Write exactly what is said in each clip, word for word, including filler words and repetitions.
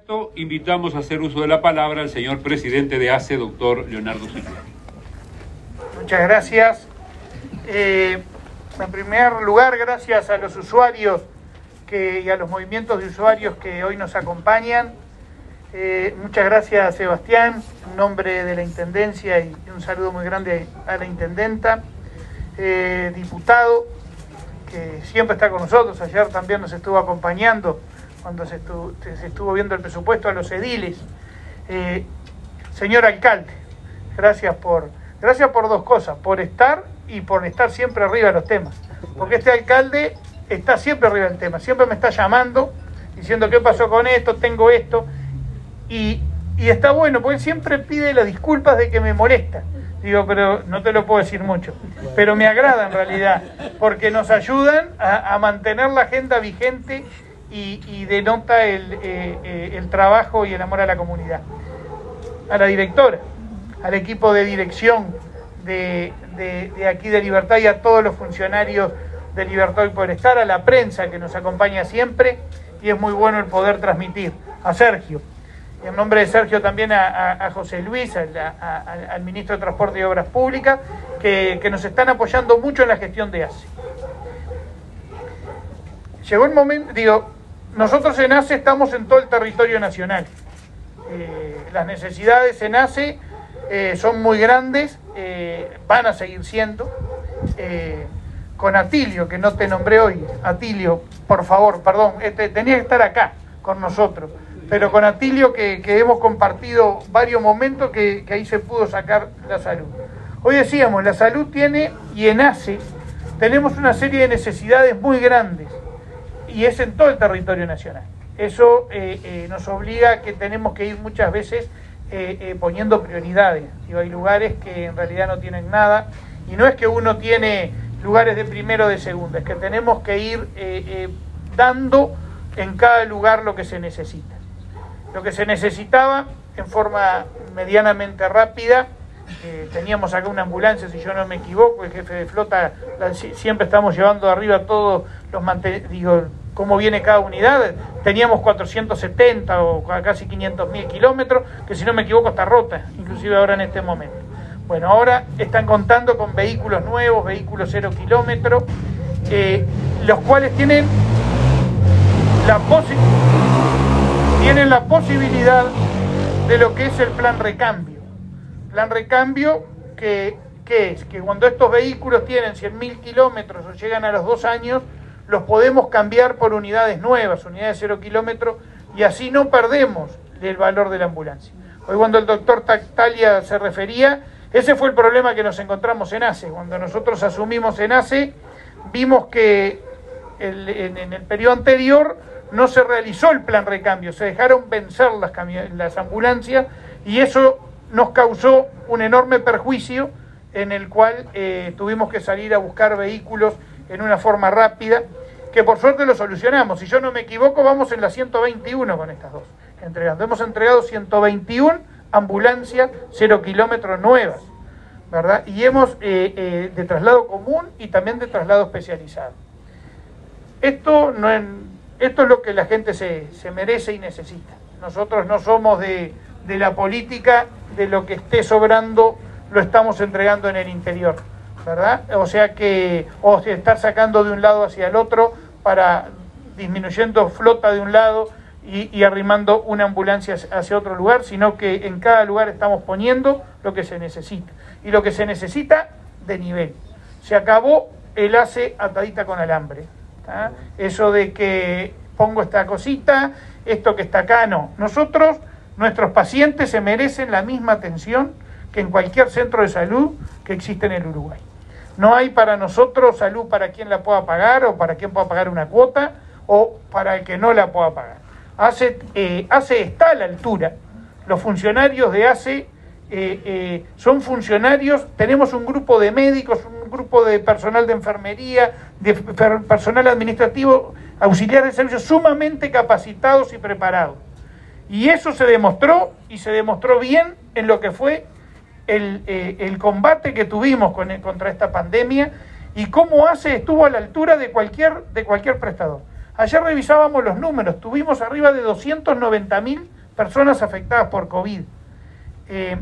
acto invitamos a hacer uso de la palabra al señor presidente de ACE, doctor Leonardo Cipriani. Muchas gracias. Eh, en primer lugar, gracias a los usuarios que, y a los movimientos de usuarios que hoy nos acompañan. Eh, muchas gracias, Sebastián, en nombre de la Intendencia, y un saludo muy grande a la Intendenta, eh, diputado, que siempre está con nosotros. Ayer también nos estuvo acompañando cuando se estuvo, se estuvo viendo el presupuesto, a los ediles. Eh, señor alcalde, gracias por, gracias por dos cosas, por estar y por estar siempre arriba de los temas, porque este alcalde está siempre arriba del tema, siempre me está llamando, diciendo qué pasó con esto, tengo esto, y, y está bueno, porque él siempre pide las disculpas de que me molesta. Digo, pero no te lo puedo decir mucho, pero me agrada en realidad, porque nos ayudan a, a mantener la agenda vigente y, y denota el, eh, eh, el trabajo y el amor a la comunidad. A la directora, al equipo de dirección de, de, de aquí de Libertad y a todos los funcionarios de Libertad y Poder Estar, a la prensa que nos acompaña siempre, y es muy bueno el poder transmitir. A Sergio, en nombre de Sergio también a, a, a José Luis, a, a, al ministro de Transporte y Obras Públicas, que, que nos están apoyando mucho en la gestión de ACE. Llegó el momento, digo, nosotros en ACE estamos en todo el territorio nacional. Eh, las necesidades en ACE eh, son muy grandes, eh, van a seguir siendo. Eh, con Atilio, que no te nombré hoy, Atilio, por favor, perdón, este, tenía que estar acá con nosotros, pero con Atilio que, que hemos compartido varios momentos que, que ahí se pudo sacar la salud. Hoy decíamos, la salud tiene, y en ACE tenemos una serie de necesidades muy grandes, y es en todo el territorio nacional. Eso eh, eh, nos obliga a que tenemos que ir muchas veces eh, eh, poniendo prioridades. Digo, hay lugares que en realidad no tienen nada, y no es que uno tiene lugares de primero o de segunda, es que tenemos que ir eh, eh, dando en cada lugar lo que se necesita. Lo que se necesitaba en forma medianamente rápida, eh, teníamos acá una ambulancia, si yo no me equivoco, el jefe de flota, la, siempre estamos llevando arriba todos los mantenidos, digo, cómo viene cada unidad. Teníamos cuatrocientos setenta o casi quinientos mil kilómetros, que si no me equivoco está rota, inclusive ahora en este momento. Bueno, ahora están contando con vehículos nuevos, vehículos cero kilómetros, eh, los cuales tienen la, posi tienen la posibilidad de lo que es el plan recambio. Plan recambio que, que es que cuando estos vehículos tienen cien mil kilómetros o llegan a los dos años, los podemos cambiar por unidades nuevas, unidades cero kilómetros, y así no perdemos el valor de la ambulancia. Hoy cuando el doctor Tactalia se refería, ese fue el problema que nos encontramos en ACE. Cuando nosotros asumimos en ACE, vimos que el, en, en el periodo anterior no se realizó el plan recambio, se dejaron vencer las, las ambulancias, y eso nos causó un enorme perjuicio en el cual eh, tuvimos que salir a buscar vehículos en una forma rápida, que por suerte lo solucionamos. Si yo no me equivoco, vamos en la ciento veintiuno con estas dos entregando. Hemos entregado ciento veintiuna ambulancias cero kilómetros nuevas, ¿verdad? Y hemos eh, eh, de traslado común y también de traslado especializado. Esto, no es, esto es lo que la gente se, se merece y necesita. Nosotros no somos de, de la política de lo que esté sobrando lo estamos entregando en el interior, ¿verdad? O sea que, o sea, estar sacando de un lado hacia el otro para disminuyendo flota de un lado y, y arrimando una ambulancia hacia otro lugar, sino que en cada lugar estamos poniendo lo que se necesita. Y lo que se necesita de nivel. Se acabó el ACE atadita con alambre. ¿tá? Eso de que pongo esta cosita, esto que está acá, no. Nosotros, nuestros pacientes se merecen la misma atención que en cualquier centro de salud que existe en el Uruguay. No hay para nosotros salud para quien la pueda pagar o para quien pueda pagar una cuota o para el que no la pueda pagar. ACE, eh, ACE está a la altura. Los funcionarios de ACE eh, eh, son funcionarios, tenemos un grupo de médicos, un grupo de personal de enfermería, de personal administrativo, auxiliares de servicios sumamente capacitados y preparados. Y eso se demostró, y se demostró bien en lo que fue el, eh, el combate que tuvimos con, contra esta pandemia, y cómo ACE estuvo a la altura de cualquier, de cualquier prestador. Ayer revisábamos los números, tuvimos arriba de doscientos noventa mil personas afectadas por COVID. Eh,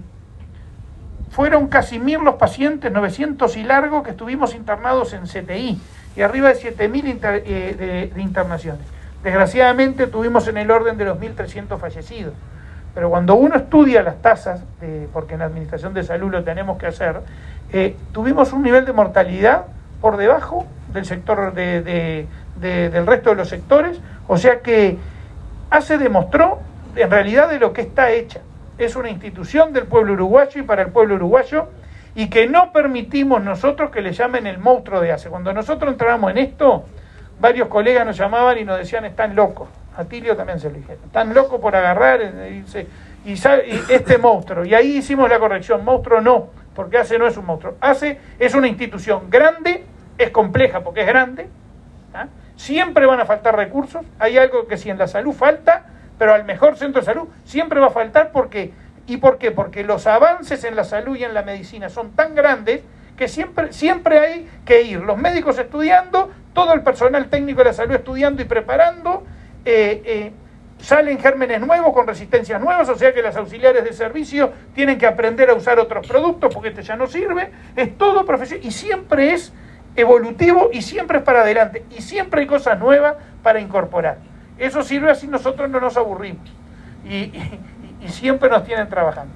fueron casi mil los pacientes, novecientos y largo, que estuvimos internados en C T I, y arriba de siete mil inter, eh, de, de internaciones. Desgraciadamente tuvimos en el orden de los mil trescientos fallecidos. Pero cuando uno estudia las tasas, de, porque en la Administración de Salud lo tenemos que hacer, eh, tuvimos un nivel de mortalidad por debajo del sector de, de, de, del resto de los sectores, o sea que ACE demostró en realidad de lo que está hecha. Es una institución del pueblo uruguayo y para el pueblo uruguayo, y que no permitimos nosotros que le llamen el monstruo de ACE. Cuando nosotros entramos en esto, varios colegas nos llamaban y nos decían, están locos. A Tilio también se lo dijeron, están locos por agarrar y, y, y este monstruo. Y ahí hicimos la corrección, monstruo no, porque ACE no es un monstruo. ACE es una institución grande, es compleja porque es grande, ¿ah? Siempre van a faltar recursos, hay algo que si en la salud falta, pero al mejor centro de salud siempre va a faltar porque, ¿y por qué? Porque los avances en la salud y en la medicina son tan grandes que siempre, siempre hay que ir, los médicos estudiando, todo el personal técnico de la salud estudiando y preparando, eh, eh, salen gérmenes nuevos con resistencias nuevas, o sea que las auxiliares de servicio tienen que aprender a usar otros productos porque este ya no sirve, es todo profesión y siempre es evolutivo y siempre es para adelante y siempre hay cosas nuevas para incorporar. Eso sirve así nosotros no nos aburrimos y, y, y siempre nos tienen trabajando.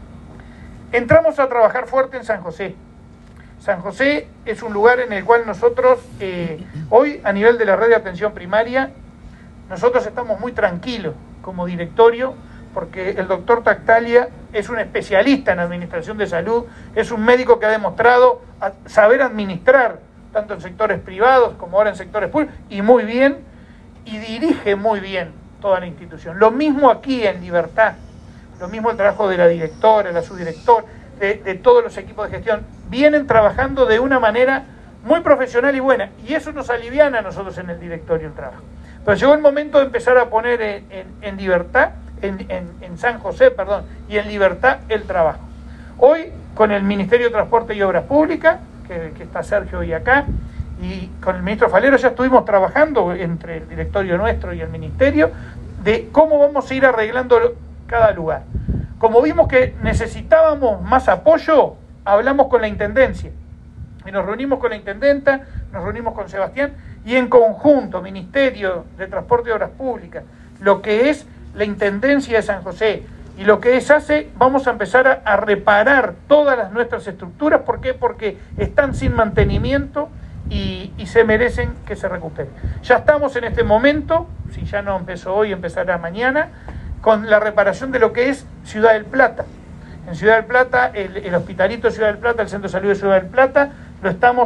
Entramos a trabajar fuerte en San José. San José es un lugar en el cual nosotros, eh, hoy a nivel de la red de atención primaria, nosotros estamos muy tranquilos como directorio, porque el doctor Tactalia es un especialista en administración de salud, es un médico que ha demostrado saber administrar, tanto en sectores privados como ahora en sectores públicos, y muy bien, y dirige muy bien toda la institución. Lo mismo aquí en Libertad, lo mismo el trabajo de la directora, la subdirectora, de, de todos los equipos de gestión, vienen trabajando de una manera muy profesional y buena, y eso nos aliviana a nosotros en el directorio el trabajo. Pero llegó el momento de empezar a poner en, en, en libertad, en, en, en San José, perdón, y en libertad el trabajo. Hoy, con el Ministerio de Transporte y Obras Públicas, que, que está Sergio hoy acá, y con el ministro Falero ya estuvimos trabajando entre el directorio nuestro y el ministerio, de cómo vamos a ir arreglando cada lugar. Como vimos que necesitábamos más apoyo, hablamos con la Intendencia, y nos reunimos con la Intendenta, nos reunimos con Sebastián, y en conjunto, Ministerio de Transporte y Obras Públicas, lo que es la Intendencia de San José y lo que es ACE, vamos a empezar a, a reparar todas las nuestras estructuras. ¿Por qué? Porque están sin mantenimiento y, y se merecen que se recuperen. Ya estamos en este momento, si ya no empezó hoy, empezará mañana, con la reparación de lo que es Ciudad del Plata. En Ciudad del Plata, el, el Hospitalito de Ciudad del Plata, el Centro de Salud de Ciudad del Plata, lo estamos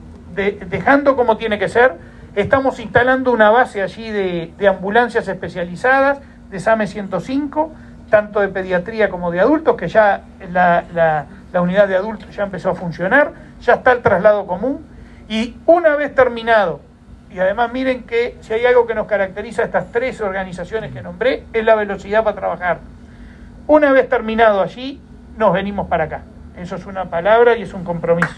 de, dejando como tiene que ser. Estamos instalando una base allí de, de ambulancias especializadas, de SAME ciento cinco, tanto de pediatría como de adultos, que ya la, la, la unidad de adultos ya empezó a funcionar, ya está el traslado común, y una vez terminado, y además miren que si hay algo que nos caracteriza a estas tres organizaciones que nombré, es la velocidad para trabajar. Una vez terminado allí, nos venimos para acá. Eso es una palabra y es un compromiso.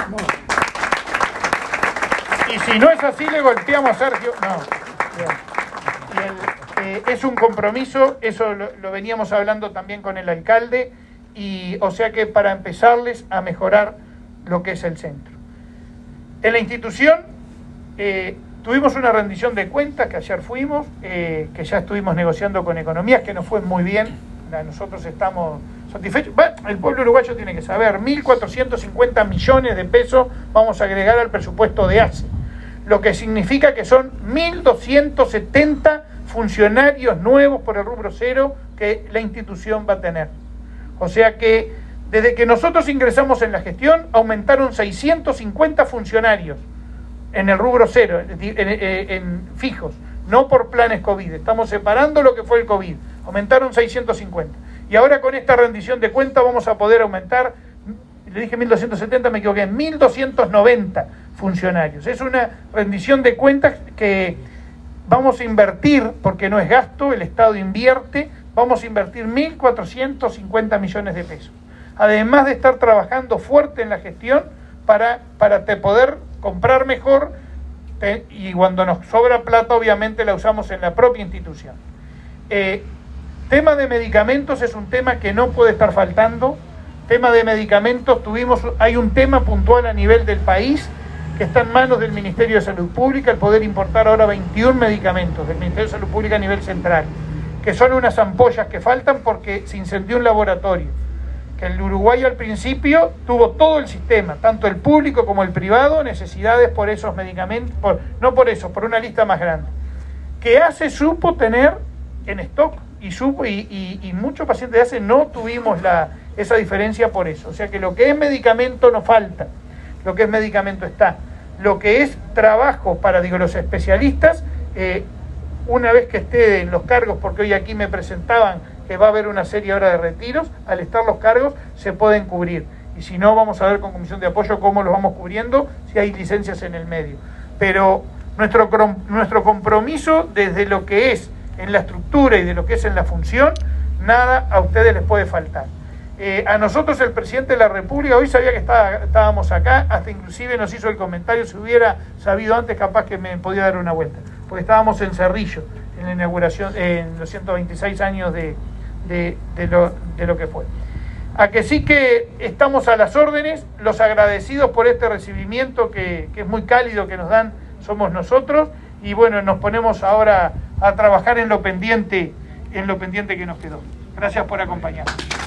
Y si no es así, le golpeamos a Sergio. No. Y el, eh, es un compromiso, eso lo, lo veníamos hablando también con el alcalde, y o sea que para empezarles a mejorar lo que es el centro. En la institución eh, tuvimos una rendición de cuentas, que ayer fuimos, eh, que ya estuvimos negociando con Economías, que nos fue muy bien. Nosotros estamos satisfechos. Bueno, el pueblo uruguayo tiene que saber, mil cuatrocientos cincuenta millones de pesos vamos a agregar al presupuesto de ACE, lo que significa que son mil doscientos setenta funcionarios nuevos por el rubro cero que la institución va a tener. O sea que desde que nosotros ingresamos en la gestión, aumentaron seiscientos cincuenta funcionarios en el rubro cero, en, en, en fijos, no por planes COVID. Estamos separando lo que fue el COVID. Aumentaron seiscientos cincuenta. Y ahora con esta rendición de cuentas vamos a poder aumentar, le dije mil doscientos setenta, me equivoqué, mil doscientos noventa funcionarios. Es una rendición de cuentas que vamos a invertir, porque no es gasto, el Estado invierte, vamos a invertir mil cuatrocientos cincuenta millones de pesos. Además de estar trabajando fuerte en la gestión para, para te poder comprar mejor, te, y cuando nos sobra plata obviamente la usamos en la propia institución. Eh, Tema de medicamentos es un tema que no puede estar faltando. Tema de medicamentos, tuvimos, hay un tema puntual a nivel del país que está en manos del Ministerio de Salud Pública, el poder importar ahora veintiún medicamentos del Ministerio de Salud Pública a nivel central, que son unas ampollas que faltan porque se incendió un laboratorio, que el Uruguay al principio tuvo todo el sistema, tanto el público como el privado, necesidades por esos medicamentos, por, no por eso, por una lista más grande, que ACE supo tener en stock y, supo, y, y, y muchos pacientes de ACE no tuvimos la, esa diferencia por eso, o sea que lo que es medicamento no falta, lo que es medicamento está. Lo que es trabajo para, digo, los especialistas, eh, una vez que esté en los cargos, porque hoy aquí me presentaban que va a haber una serie ahora de retiros, al estar los cargos se pueden cubrir. Y si no, vamos a ver con Comisión de Apoyo cómo los vamos cubriendo, si hay licencias en el medio. Pero nuestro, nuestro compromiso desde lo que es en la estructura y de lo que es en la función, nada a ustedes les puede faltar. Eh, a nosotros el presidente de la República, hoy sabía que estaba, estábamos acá, hasta inclusive nos hizo el comentario, si hubiera sabido antes capaz que me podía dar una vuelta, porque estábamos en Cerrillo, en la inauguración, en los ciento veintiséis años de, de, de, lo, de lo que fue. A que sí que estamos a las órdenes, los agradecidos por este recibimiento que, que es muy cálido que nos dan, somos nosotros, y bueno, nos ponemos ahora a trabajar en lo pendiente, en lo pendiente que nos quedó. Gracias por acompañarnos.